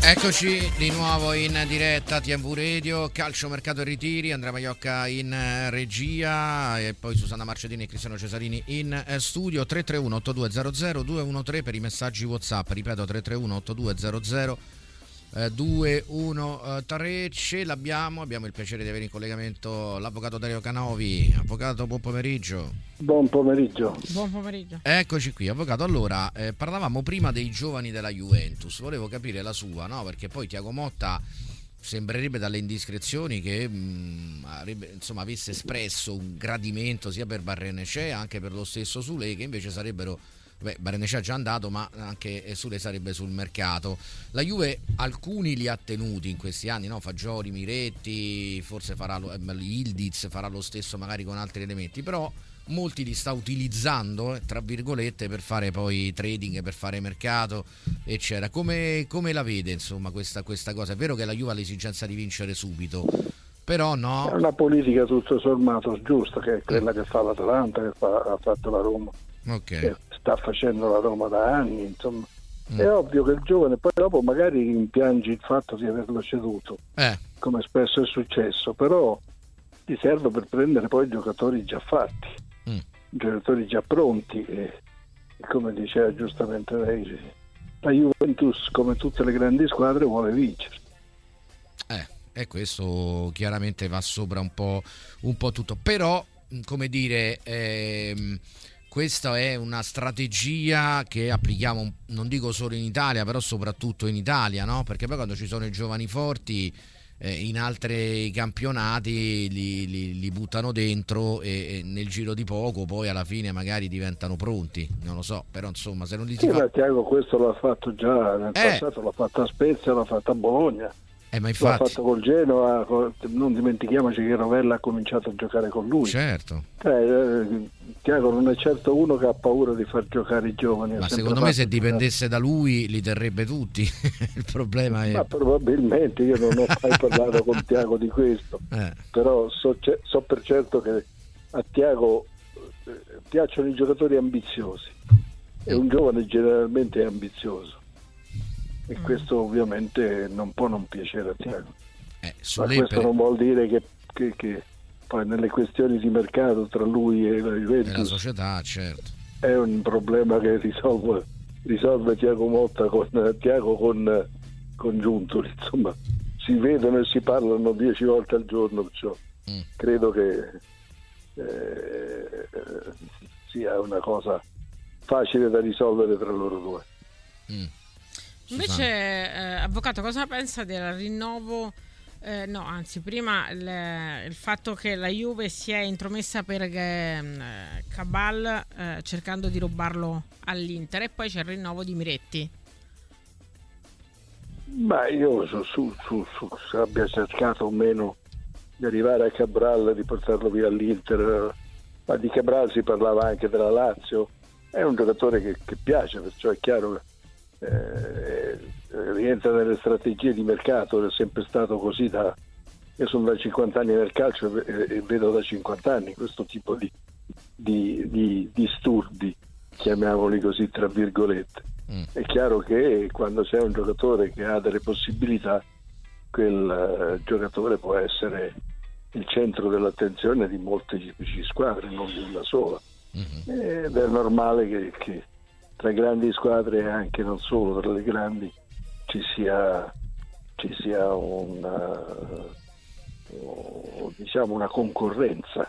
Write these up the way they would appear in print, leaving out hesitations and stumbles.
Eccoci di nuovo in diretta TMV Radio, calcio mercato e ritiri, Andrea Maiocca in regia e poi Susanna Marcedini e Cristiano Cesarini in studio. 331 8200 213 per i messaggi WhatsApp, ripeto 331 8200 213. Ce l'abbiamo, abbiamo il piacere di avere in collegamento l'avvocato Dario Canovi. Avvocato, buon pomeriggio. Buon pomeriggio. Buon pomeriggio. Eccoci qui, avvocato. Allora, parlavamo prima dei giovani della Juventus, volevo capire la sua, no? Perché poi Thiago Motta sembrerebbe dalle indiscrezioni che avesse espresso un gradimento sia per Barrenechea anche per lo stesso Soulé, che invece sarebbero, Barrenechea è già andato, ma anche Soulé sarebbe sul mercato. La Juve alcuni li ha tenuti in questi anni, no? Fagioli, Miretti, forse farà Ildiz, farà lo stesso magari con altri elementi, però molti li sta utilizzando tra virgolette per fare poi trading, per fare mercato eccetera. Come la vede insomma questa cosa? È vero che la Juve ha l'esigenza di vincere subito, però no, è una politica tutto sommato giusta, che è quella che fa l'Atalanta, che ha fatto la Roma, che sta facendo la Roma da anni, insomma. È ovvio che il giovane poi dopo magari rimpiangi il fatto di averlo ceduto, come spesso è successo, però ti serve per prendere poi giocatori già fatti, giocatori già pronti, e come diceva giustamente lei, la Juventus come tutte le grandi squadre vuole vincere, e questo chiaramente va sopra un po' tutto, però come dire, questa è una strategia che applichiamo, non dico solo in Italia, però soprattutto in Italia, no? Perché poi quando ci sono i giovani forti in altri campionati li buttano dentro e nel giro di poco poi alla fine magari diventano pronti, non lo so, però insomma se non li si fa... Thiago questo l'ha fatto già nel passato, l'ha fatto a Spezia, l'ha fatto a Bologna, ma infatti... l'ha fatto col Genoa, non dimentichiamoci che Rovella ha cominciato a giocare con lui. Certo. Thiago non è certo uno che ha paura di far giocare i giovani. Ma secondo me se dipendesse da lui li terrebbe tutti. Il problema è... Ma probabilmente, io non ho mai parlato con Thiago di questo, però so per certo che a Thiago piacciono i giocatori ambiziosi e un giovane generalmente è ambizioso. E questo ovviamente non può non piacere a Thiago, ma questo non vuol dire che poi nelle questioni di mercato tra lui e la Juventus e la società, certo, è un problema che risolve Thiago Motta con Giuntoli, insomma si vedono e si parlano 10 volte al giorno, perciò credo che sia una cosa facile da risolvere tra loro due. Invece, avvocato, cosa pensa del rinnovo? Prima il fatto che la Juve si è intromessa per Cabal cercando di rubarlo all'Inter, e poi c'è il rinnovo di Miretti. Ma io se abbia cercato o meno di arrivare a Cabral, di portarlo via all'Inter, ma di Cabral si parlava anche della Lazio, è un giocatore che piace, perciò è chiaro che rientra nelle strategie di mercato, è sempre stato così. Io sono da 50 anni nel calcio e vedo da 50 anni questo tipo di disturbi, chiamiamoli così tra virgolette. È chiaro che quando c'è un giocatore che ha delle possibilità, quel giocatore può essere il centro dell'attenzione di molteplici squadre, non di una sola, ed è normale che tra grandi squadre, e anche non solo tra le grandi, ci sia una concorrenza,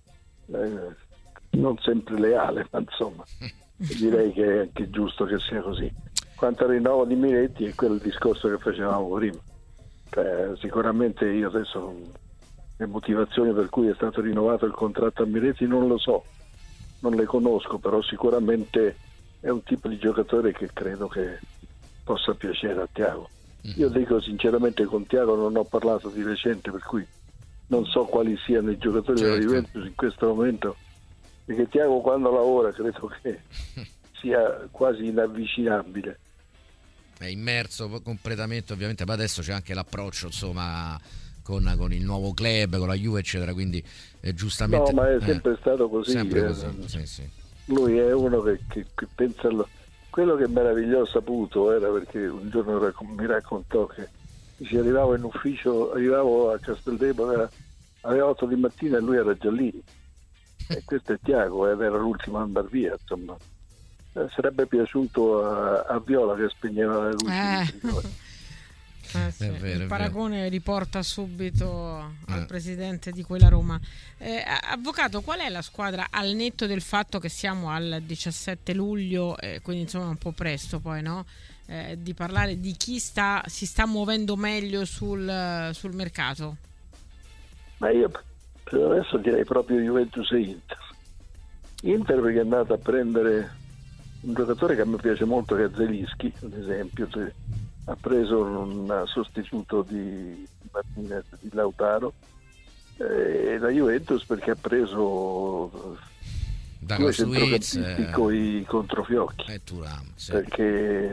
non sempre leale, ma insomma direi che è anche giusto che sia così. Quanto al rinnovo di Miretti è quel discorso che facevamo prima, sicuramente io adesso le motivazioni per cui è stato rinnovato il contratto a Miretti non lo so, non le conosco, però sicuramente è un tipo di giocatore che credo che possa piacere a Thiago. Io dico sinceramente, con Thiago non ho parlato di recente, per cui non so quali siano i giocatori della Juventus in questo momento, perché Thiago quando lavora credo che sia quasi inavvicinabile. È immerso completamente, ovviamente, ma adesso c'è anche l'approccio, insomma, con il nuovo club, con la Juve, eccetera, quindi giustamente... No, ma è sempre stato così. Sempre così, sì. Lui è uno che pensa quello che meravigliò saputo era perché un giorno mi raccontò che arrivavo in ufficio, arrivavo a Casteldebole alle 8 di mattina e lui era già lì, e questo è Tiago ed era l'ultimo ad andar via, insomma. Sarebbe piaciuto a Viola che spegneva le luci. Sì. Il paragone riporta subito al presidente di quella Roma. Avvocato, qual è la squadra, al netto del fatto che siamo al 17 luglio, quindi insomma è un po' presto poi, no? Di parlare di chi si sta muovendo meglio sul mercato? Ma io per adesso direi proprio Juventus e Inter perché è andata a prendere un giocatore che a me piace molto, che è Zelinski, ad esempio. Ha preso un sostituto di Martinez, di Lautaro, e la Juventus perché ha preso due centrocampisti con i controfiocchi, sì. Perché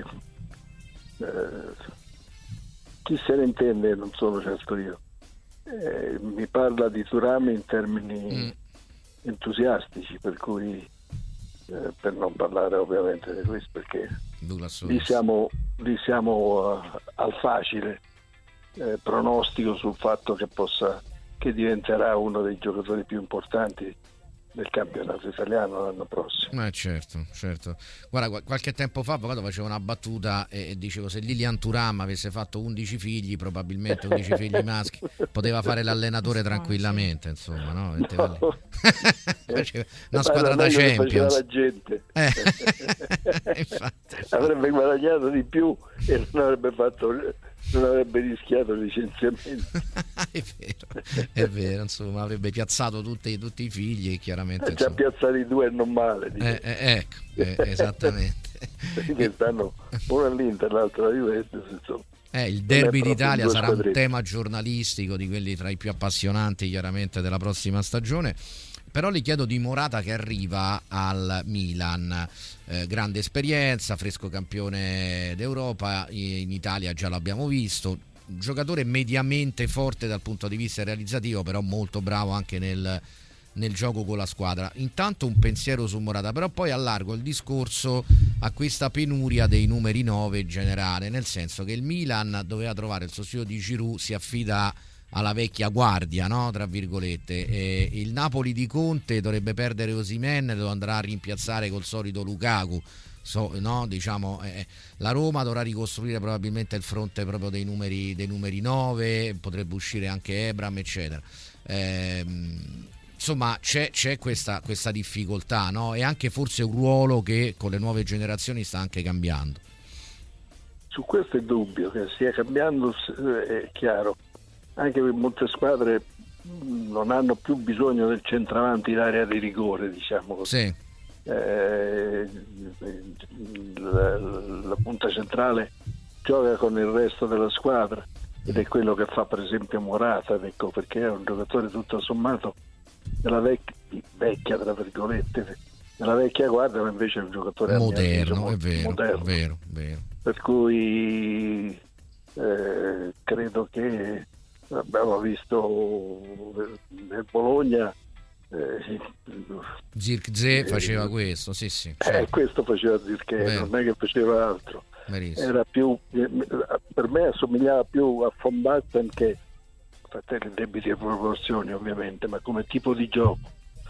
chi se ne intende, non sono certo io, mi parla di Thuram in termini entusiastici, per cui per non parlare ovviamente di questo, perché lì siamo al facile pronostico sul fatto che diventerà uno dei giocatori più importanti del campionato italiano l'anno prossimo. Certo. Guarda, qualche tempo fa avvocato faceva una battuta e dicevo, se Lilian Thuram avesse fatto 11 figli, probabilmente 11 figli maschi, poteva fare l'allenatore tranquillamente, insomma, no? Una squadra da Champions. La gente. Infatti, avrebbe guadagnato di più e non avrebbe rischiato il licenziamento. È vero, insomma, avrebbe piazzato tutti i figli e chiaramente già piazzati 2 e non male, esattamente. Che stanno uno all'Inter, l'altro alla Juventus, insomma. Il derby d'Italia sarà un tema giornalistico di quelli tra i più appassionanti chiaramente della prossima stagione. Però gli chiedo di Morata, che arriva al Milan, grande esperienza, fresco campione d'Europa, in Italia già l'abbiamo visto, giocatore mediamente forte dal punto di vista realizzativo, però molto bravo anche nel gioco con la squadra. Intanto un pensiero su Morata, però poi allargo il discorso a questa penuria dei numeri 9 in generale, nel senso che il Milan doveva trovare il sostituto di Giroud, si affida alla vecchia guardia, no? Tra virgolette, il Napoli di Conte dovrebbe perdere Osimhen, lo andrà a rimpiazzare col solito Lukaku, no? Diciamo, la Roma dovrà ricostruire probabilmente il fronte proprio dei numeri 9, potrebbe uscire anche Ebram, eccetera. Insomma, c'è questa difficoltà, no? E anche forse un ruolo che con le nuove generazioni sta anche cambiando. Su questo è dubbio che stia cambiando, è chiaro. Anche per molte squadre non hanno più bisogno del centravanti in area di rigore, diciamo così. Sì. La punta centrale gioca con il resto della squadra ed è quello che fa per esempio Morata, ecco, perché è un giocatore tutto sommato della vecchia tra virgolette, della vecchia guardia, ma invece è un giocatore moderno, è vero. Per cui credo che abbiamo visto nel Bologna Zirkzee faceva questo, sì. Questo faceva Zirkzee, non è che faceva altro. Verissimo. Era più, per me assomigliava più a Von Basten, che fratelli debiti e proporzioni ovviamente, ma come tipo di gioco,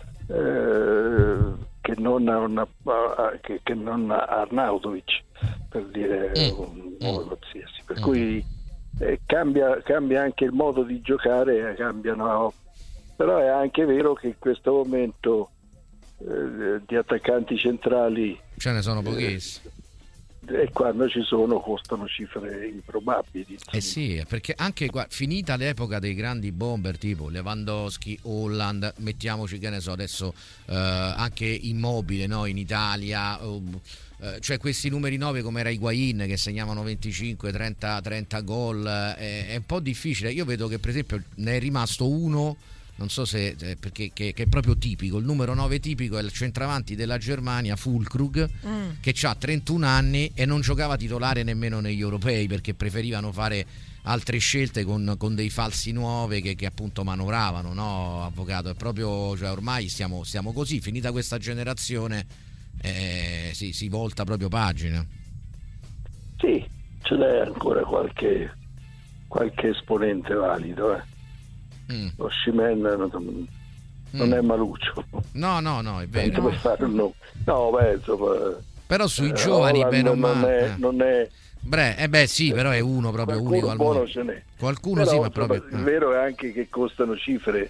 che non a Arnautovic, per dire un qualsiasi. Per cui cambia anche il modo di giocare, cambiano. Però è anche vero che in questo momento di attaccanti centrali ce ne sono pochissimi, e quando ci sono costano cifre improbabili. Sì, perché anche finita l'epoca dei grandi bomber tipo Lewandowski, Holland, mettiamoci, che ne so adesso, anche Immobile, no, in Italia, cioè questi numeri 9 come era Higuain, che segnavano 25, 30 gol, è un po' difficile. Io vedo che per esempio ne è rimasto uno, non so se perché che è proprio tipico, il numero 9 tipico è il centravanti della Germania, Füllkrug, che ha 31 anni e non giocava titolare nemmeno negli europei, perché preferivano fare altre scelte con dei falsi 9 che appunto manovravano, no, avvocato? È proprio, cioè ormai stiamo così, finita questa generazione, si volta proprio pagina. Sì, ce n'è ancora qualche esponente valido. Lo Osimhen non è maluccio. No, è vero. Per fare un nome. No, beh, insomma, però sui giovani bene o male non è sì, però è uno proprio unico al mondo. Ce n'è. Qualcuno però, sì, ma insomma, proprio il vero è anche che costano cifre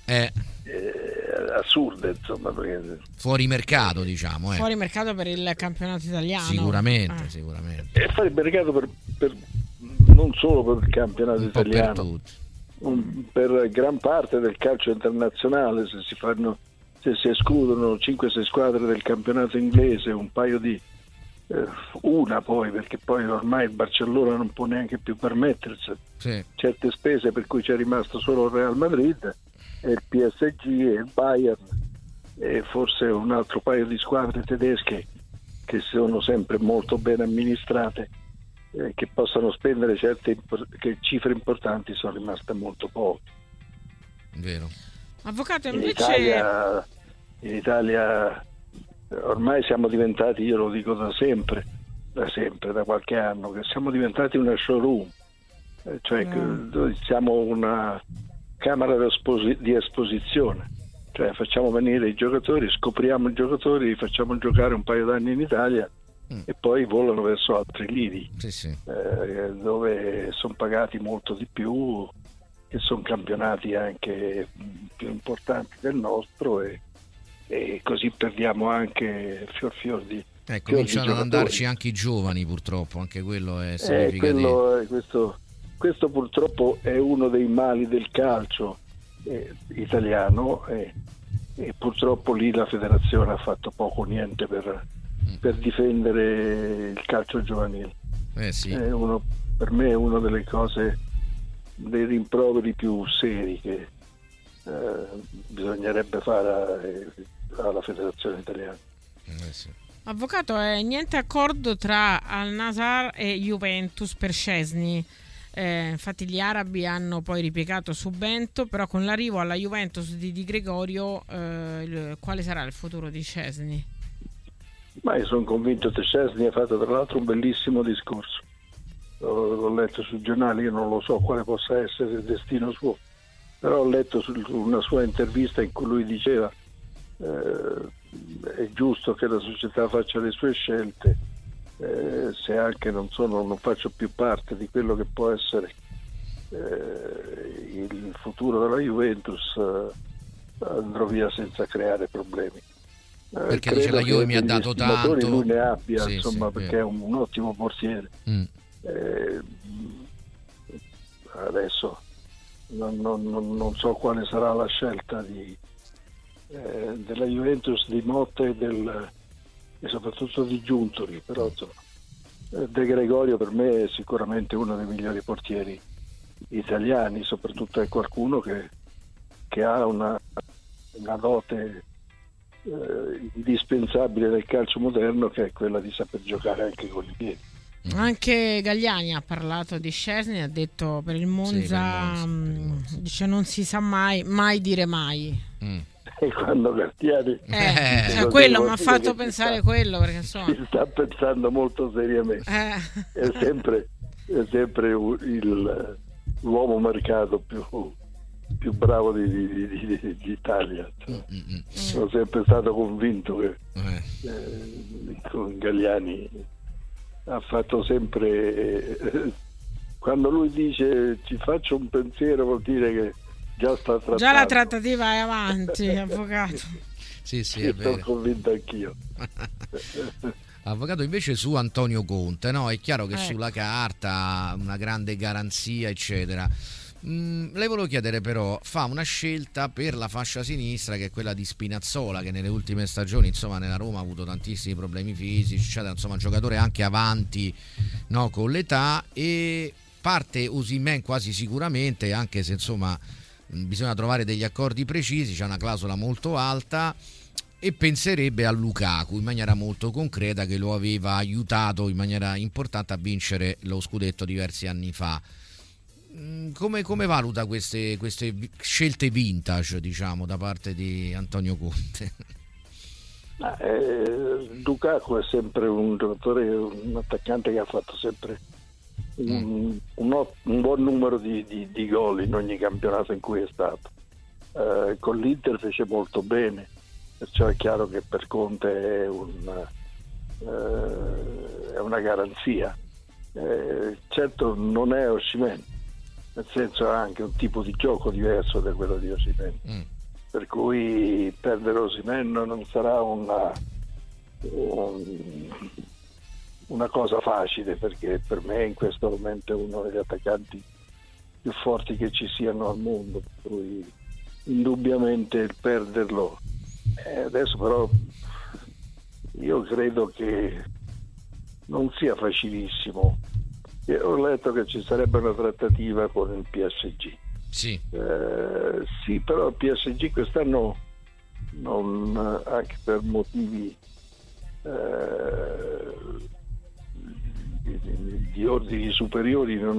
assurde, insomma, perché fuori mercato, diciamo, fuori mercato per il campionato italiano. Sicuramente. E fuori mercato per non solo per il campionato italiano, per tutti. Per gran parte del calcio internazionale. Se si escludono 5-6 squadre del campionato inglese, un paio di una poi, perché poi ormai il Barcellona non può neanche più permettersi certe spese, per cui c'è rimasto solo il Real Madrid e il PSG e il Bayern e forse un altro paio di squadre tedesche che sono sempre molto ben amministrate, che possano spendere certe cifre importanti. Sono rimaste molto poche. Vero. Avvocato, invece in Italia ormai siamo diventati, io lo dico da sempre, da qualche anno, che siamo diventati una showroom, cioè che siamo una camera di esposizione, cioè facciamo venire i giocatori, scopriamo i giocatori, li facciamo giocare un paio d'anni in Italia e poi volano verso altri lidi, dove sono pagati molto di più, che sono campionati anche più importanti del nostro, e così perdiamo anche fior di cominciano ad andarci anche i giovani, purtroppo, anche quello è significativo. Questo purtroppo è uno dei mali del calcio italiano, e purtroppo lì la federazione ha fatto poco o niente per difendere il calcio giovanile. Per me è una delle cose, dei rimproveri più seri che bisognerebbe fare alla federazione italiana. Avvocato, niente accordo tra Al-Nassr e Juventus per Szczęsny. Infatti gli arabi hanno poi ripiegato su Bento, però con l'arrivo alla Juventus di Di Gregorio, quale sarà il futuro di Szczęsny? Ma io sono convinto che Szczęsny ha fatto tra l'altro un bellissimo discorso, l'ho letto sui giornali, io non lo so quale possa essere il destino suo, però ho letto una sua intervista in cui lui diceva è giusto che la società faccia le sue scelte, se anche non faccio più parte di quello che può essere il futuro della Juventus, andrò via senza creare problemi, perché dice la Juve mi ha dato tanto, lui ne abbia, perché è un ottimo portiere. Adesso non so quale sarà la scelta della Juventus, di Motta e soprattutto di Giuntoli, però insomma, De Gregorio per me è sicuramente uno dei migliori portieri italiani, soprattutto è qualcuno che ha una dote indispensabile del calcio moderno, che è quella di saper giocare anche con i piedi. Anche Galliani ha parlato di Szczęsny, ha detto per il Monza, dice non si sa mai dire mai. E quando Galliani quello mi ha fatto pensare quello, perché insomma si sta pensando molto seriamente. È sempre l'uomo mercato più bravo d'Italia. Sono sempre stato convinto che con Galliani ha fatto sempre, quando lui dice ci faccio un pensiero, vuol dire che già la trattativa è avanti, avvocato. Sì, è vero. Sono convinto anch'io. Avvocato, invece su Antonio Conte, no? È chiaro che sulla carta una grande garanzia, eccetera. Le volevo chiedere però, fa una scelta per la fascia sinistra, che è quella di Spinazzola, che nelle ultime stagioni, insomma, nella Roma ha avuto tantissimi problemi fisici, eccetera, insomma, un giocatore anche avanti, no, con l'età, e parte Osimhen quasi sicuramente, anche se insomma bisogna trovare degli accordi precisi, c'è una clausola molto alta, e penserebbe a Lukaku in maniera molto concreta, che lo aveva aiutato in maniera importante a vincere lo scudetto diversi anni fa. Come valuta queste scelte vintage, diciamo, da parte di Antonio Conte? Lukaku è sempre un giocatore, un attaccante che ha fatto sempre un buon numero di gol in ogni campionato in cui è stato. Con l'Inter fece molto bene, perciò è chiaro che per Conte è una garanzia. Certo non è Osimhen, nel senso ha anche un tipo di gioco diverso da quello di Osimhen, per cui perdere Osimhen non sarà una cosa facile, perché per me in questo momento è uno degli attaccanti più forti che ci siano al mondo, per cui indubbiamente il perderlo adesso. Però io credo che non sia facilissimo. Io ho letto che ci sarebbe una trattativa con il PSG. Sì, sì, però il PSG quest'anno anche per motivi di ordini superiori non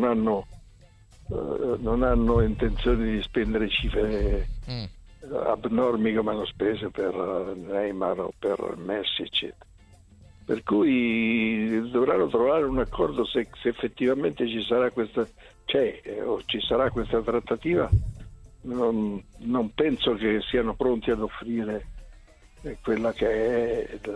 hanno intenzione di spendere cifre abnormi come hanno speso per Neymar o per Messi, eccetera. Per cui dovranno trovare un accordo se effettivamente ci sarà questa trattativa. Non penso che siano pronti ad offrire quella che è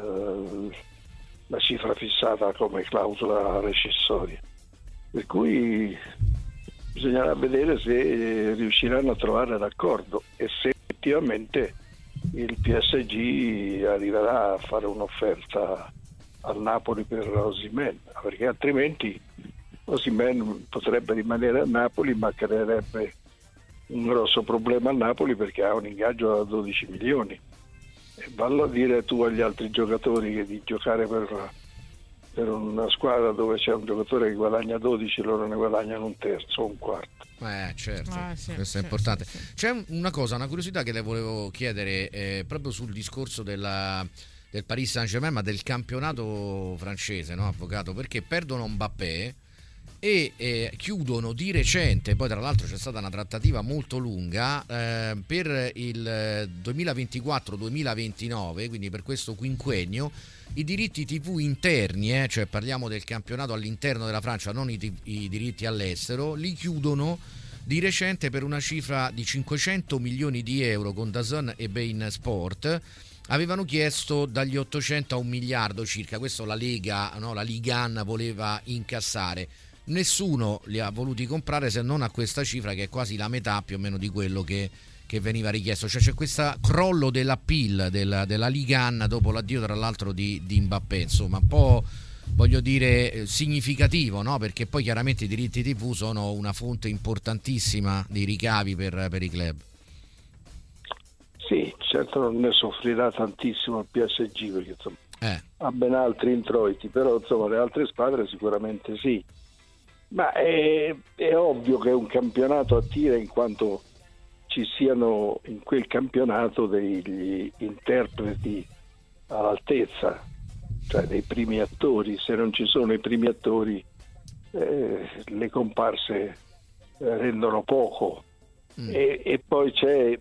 la cifra fissata come clausola rescissoria, per cui bisognerà vedere se riusciranno a trovare l'accordo e se effettivamente il PSG arriverà a fare un'offerta al Napoli per Osimhen, perché altrimenti Osimhen potrebbe rimanere a Napoli, ma creerebbe un grosso problema a Napoli perché ha un ingaggio da 12 milioni. E vallo a dire tu agli altri giocatori che di giocare per una squadra dove c'è un giocatore che guadagna 12, loro ne guadagnano un terzo o un quarto. Certo, sì, questo è sì, importante. sì. C'è una curiosità che le volevo chiedere proprio sul discorso del Paris Saint-Germain, ma del campionato francese, no, avvocato? Perché perdono Mbappé e chiudono di recente, poi tra l'altro c'è stata una trattativa molto lunga per il 2024-2029, quindi per questo quinquennio, i diritti TV interni, cioè parliamo del campionato all'interno della Francia, non i diritti all'estero, li chiudono di recente per una cifra di 500 milioni di euro con DAZN e Bein Sport. Avevano chiesto dagli 800 a 1 miliardo circa, questo la Lega, no, la Ligue 1 voleva incassare. Nessuno li ha voluti comprare se non a questa cifra, che è quasi la metà più o meno di quello che veniva richiesto. Cioè c'è questo crollo dell'appeal della Ligue 1 dopo l'addio tra l'altro di Mbappé, insomma un po', voglio dire, significativo, no? Perché poi chiaramente i diritti TV sono una fonte importantissima di ricavi per i club. Sì, certo non ne soffrirà tantissimo il PSG perché insomma ha ben altri introiti, però insomma le altre squadre sicuramente sì. Ma è ovvio che un campionato attira in quanto ci siano in quel campionato degli interpreti all'altezza, cioè dei primi attori. Se non ci sono i primi attori le comparse rendono poco. E poi c'è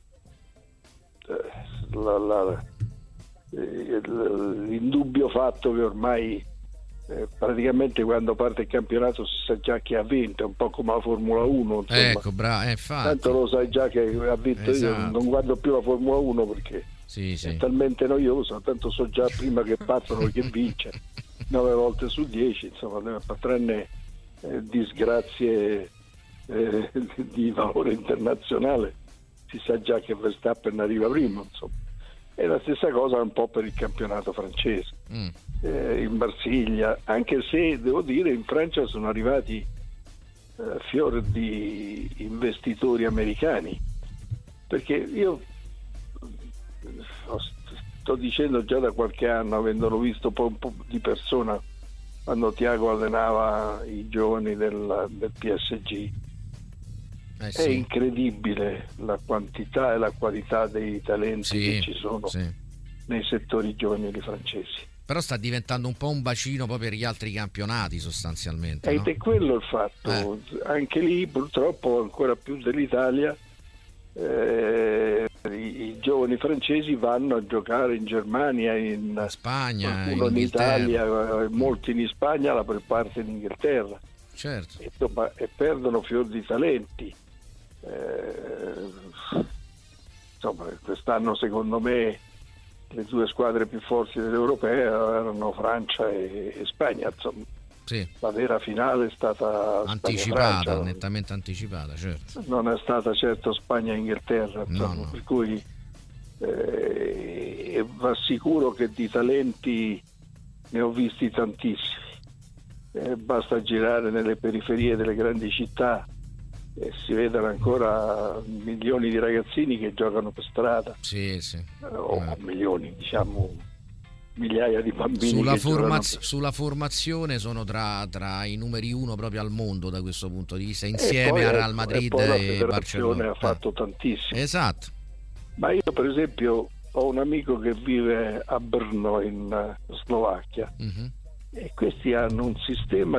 l'indubbio fatto che ormai praticamente quando parte il campionato si sa già chi ha vinto, è un po' come la Formula 1, insomma. Ecco, bravo, infatti. Tanto lo sai già che ha vinto. Esatto. Io non guardo più la Formula 1 perché è talmente noiosa, tanto so già prima che partono che vince 9 volte su 10, insomma, tranne disgrazie di valore internazionale si sa già che Verstappen arriva prima, insomma. E la stessa cosa un po' per il campionato francese, in Marsiglia, anche se devo dire in Francia sono arrivati fior di investitori americani, perché io sto dicendo già da qualche anno, avendolo visto poi un po' di persona quando Thiago allenava i giovani del PSG. È incredibile la quantità e la qualità dei talenti che ci sono nei settori giovanili francesi. Però sta diventando un po' un bacino poi per gli altri campionati sostanzialmente. Ed è quello il fatto. Anche lì purtroppo ancora più dell'Italia i giovani francesi vanno a giocare in Germania, in Spagna, qualcuno in Inghilterra. Italia, molti in Spagna, la per parte in Inghilterra. Certo. E perdono fior di talenti. Insomma, quest'anno secondo me le due squadre più forti dell'Europea erano Francia e Spagna. Insomma, sì. La vera finale è stata anticipata, Spagna-Francia, nettamente anticipata, certo. non è stata certo Spagna-Inghilterra, No. Per cui va sicuro che di talenti ne ho visti tantissimi. Basta girare nelle periferie delle grandi città e si vedono ancora milioni di ragazzini che giocano per strada, Sì. o milioni, diciamo migliaia di bambini Sulla formazione sono tra i numeri uno proprio al mondo da questo punto di vista, insieme a Real Madrid e, la e Barcellona. ha fatto tantissimo. Esatto. Ma io per esempio ho un amico che vive a Brno in Slovacchia, e questi hanno un sistema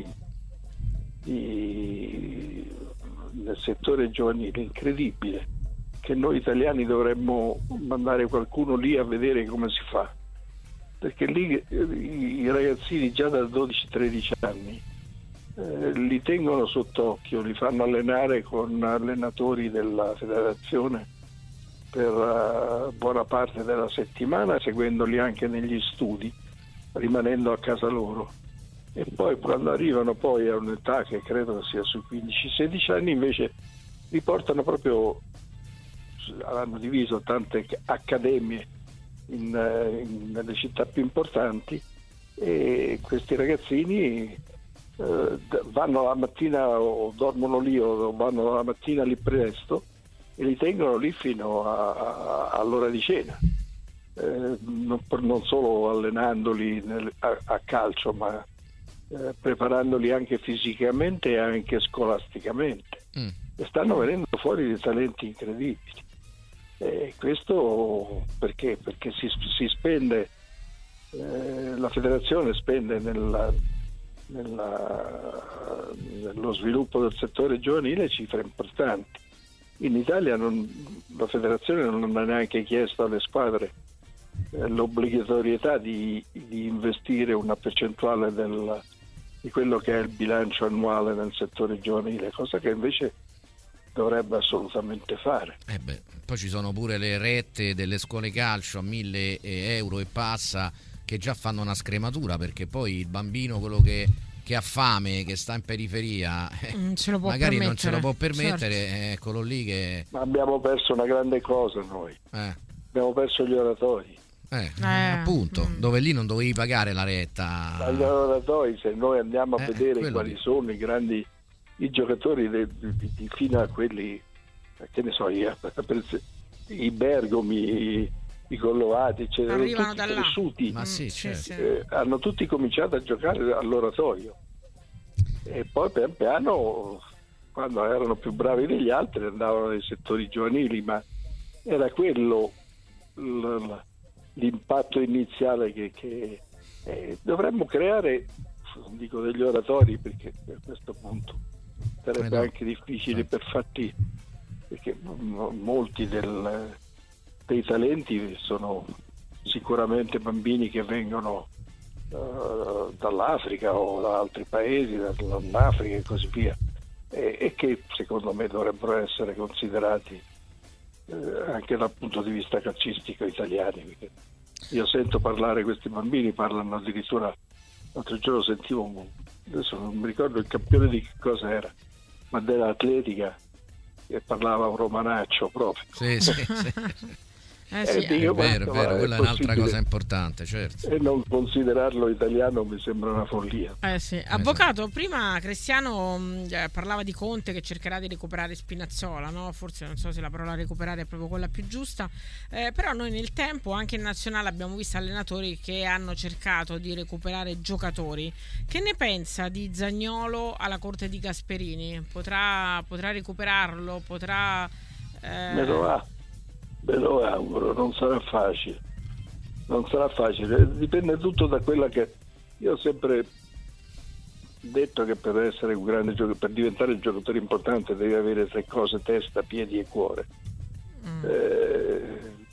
nel settore giovanile incredibile, che noi italiani dovremmo mandare qualcuno lì a vedere come si fa, perché lì i ragazzini già da 12-13 anni li tengono sott'occhio, li fanno allenare con allenatori della federazione per buona parte della settimana, seguendoli anche negli studi, rimanendo a casa loro. E poi quando arrivano poi a un'età che credo sia sui 15-16 anni, invece li portano proprio, hanno diviso tante accademie nelle città più importanti, e questi ragazzini vanno la mattina o dormono lì o vanno la mattina lì presto e li tengono lì fino all'ora di cena, non solo allenandoli a calcio, ma preparandoli anche fisicamente e anche scolasticamente. E stanno venendo fuori dei talenti incredibili. Questo perché si spende, la federazione spende nello sviluppo del settore giovanile cifre importanti. In Italia la federazione non ha neanche chiesto alle squadre l'obbligatorietà di investire una percentuale di quello che è il bilancio annuale nel settore giovanile, cosa che invece dovrebbe assolutamente fare. Poi ci sono pure le rette delle scuole calcio a 1.000 euro e passa, che già fanno una scrematura, perché poi il bambino, quello che ha fame, che sta in periferia, magari non ce lo può permettere, certo. Eccolo lì che... Ma abbiamo perso una grande cosa noi, abbiamo perso gli oratori. Appunto, dove lì non dovevi pagare la retta. Agli oratori, se noi andiamo a vedere quali sono i giocatori fino a quelli, che ne so io, i Bergomi, i Collovati, eccetera, arrivano tutti da là. Cresciuti, ma certo. Hanno tutti cominciato a giocare all'oratorio, e poi pian piano, quando erano più bravi degli altri, andavano nei settori giovanili, ma era quello l'impatto iniziale che dovremmo creare, dico, degli oratori, perché a questo punto sarebbe anche difficile per fatti, perché molti dei talenti sono sicuramente bambini che vengono dall'Africa o da altri paesi, dall'Africa e così via, e che secondo me dovrebbero essere considerati anche dal punto di vista calcistico italiani, perché io sento parlare, questi bambini parlano addirittura, l'altro giorno sentivo, adesso non mi ricordo il campione di che cosa era, ma dell'atletica, che parlava un romanaccio proprio. Sì. È vero, quella è un'altra cosa importante, certo. E non considerarlo italiano mi sembra una follia. Sì. Avvocato, prima Cristiano parlava di Conte che cercherà di recuperare Spinazzola, no? Forse non so se la parola recuperare è proprio quella più giusta, però noi nel tempo anche in nazionale abbiamo visto allenatori che hanno cercato di recuperare giocatori. Che ne pensa di Zaniolo alla corte di Gasperini? Potrà recuperarlo? Me lo auguro, non sarà facile, dipende tutto da quella che io ho sempre detto, che per essere un grande giocatore, per diventare un giocatore importante devi avere tre cose: testa, piedi e cuore.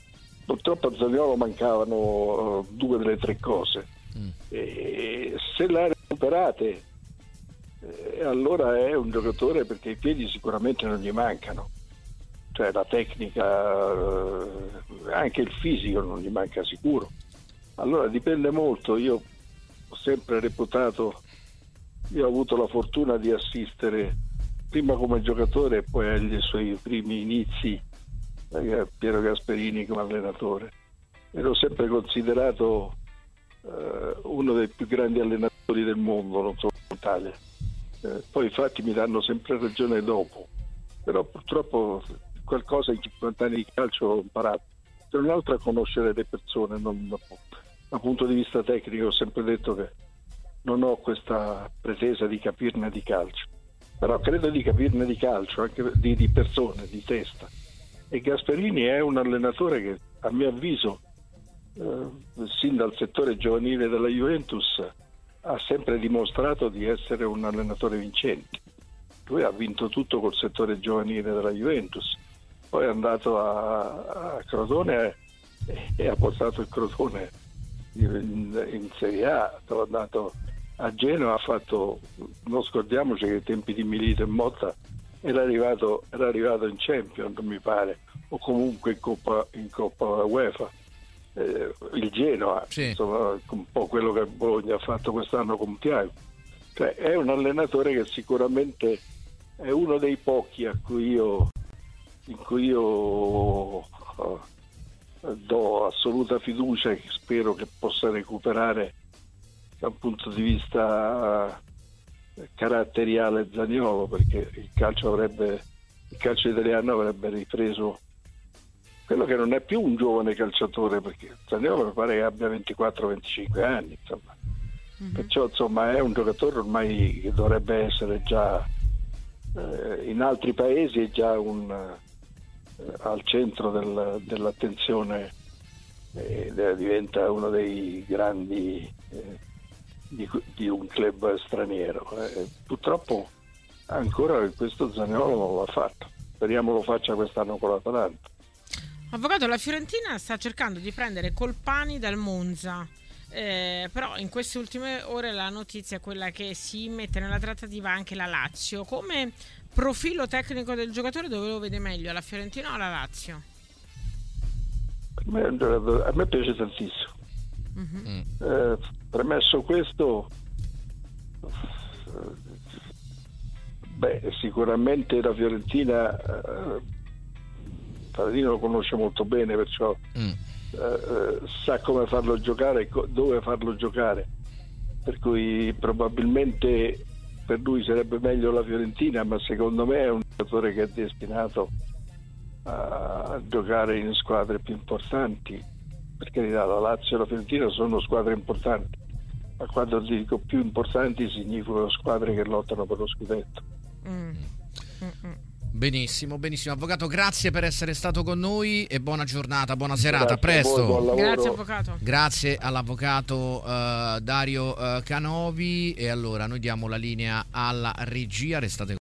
purtroppo a Zaniolo mancavano due delle tre cose. E se le ha recuperate, allora è un giocatore, perché i piedi sicuramente non gli mancano, cioè la tecnica, anche il fisico non gli manca sicuro. Allora dipende molto. Io ho sempre reputato, io ho avuto la fortuna di assistere prima come giocatore e poi agli suoi primi inizi Piero Gasperini come allenatore. Ero sempre considerato uno dei più grandi allenatori del mondo, non solo in Italia. Poi infatti mi danno sempre ragione dopo, però purtroppo qualcosa in 50 anni di calcio ho imparato, se non altro a conoscere le persone. Dal punto di vista tecnico ho sempre detto che non ho questa pretesa di capirne di calcio, però credo di capirne di calcio, anche di persone, di testa. E Gasperini è un allenatore che, a mio avviso, sin dal settore giovanile della Juventus, ha sempre dimostrato di essere un allenatore vincente. Lui ha vinto tutto col settore giovanile della Juventus, poi è andato a Crotone e ha portato il Crotone in Serie A. È andato a Genova, ha fatto, non scordiamoci che ai tempi di Milito e Motta era arrivato in Champions, mi pare, o comunque in Coppa UEFA. Il Genoa, sì. Insomma, un po' quello che Bologna ha fatto quest'anno con Thiago. Cioè, è un allenatore che sicuramente è uno dei pochi in cui io do assoluta fiducia, e spero che possa recuperare da un punto di vista caratteriale Zaniolo, perché il calcio italiano avrebbe ripreso quello che non è più un giovane calciatore, perché Zaniolo mi pare che abbia 24-25 anni, insomma. Perciò insomma è un giocatore ormai che dovrebbe essere già in altri paesi, è già al centro dell'attenzione, diventa uno dei grandi di un club straniero. Purtroppo ancora questo Zaniolo non l'ha fatto, speriamo lo faccia quest'anno con l'Atalanta. Avvocato, la Fiorentina sta cercando di prendere Colpani dal Monza, però in queste ultime ore la notizia è quella che si mette nella trattativa anche la Lazio. Come profilo tecnico del giocatore, dove lo vede meglio, la Fiorentina o la Lazio? A me piace tantissimo. Premesso questo, sicuramente la Fiorentina, Paladino lo conosce molto bene, perciò sa come farlo giocare, dove farlo giocare, per cui probabilmente per lui sarebbe meglio la Fiorentina, ma secondo me è un giocatore che è destinato a giocare in squadre più importanti. Perché la Lazio e la Fiorentina sono squadre importanti, ma quando dico più importanti significano squadre che lottano per lo scudetto. Benissimo, avvocato, grazie per essere stato con noi e buona giornata, buona serata, a presto. Grazie avvocato. Grazie all'avvocato Dario Canovi. E allora noi diamo la linea alla regia, restate